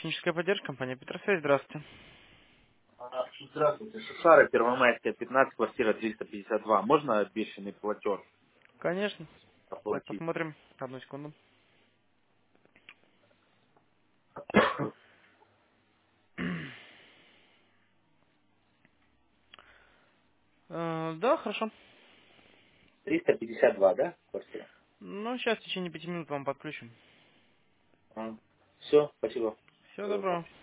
Техническая поддержка, компания Петросвязь, здравствуйте. Здравствуйте. Шушара, Первомайская, 15, квартира 352. Можно обещанный платеж Конечно. Так, оплатить? посмотрим. Одну секунду. Да, хорошо. 352, да, квартира? Ну, сейчас в течение 5 минут вам подключим. Все, спасибо. Всего доброго.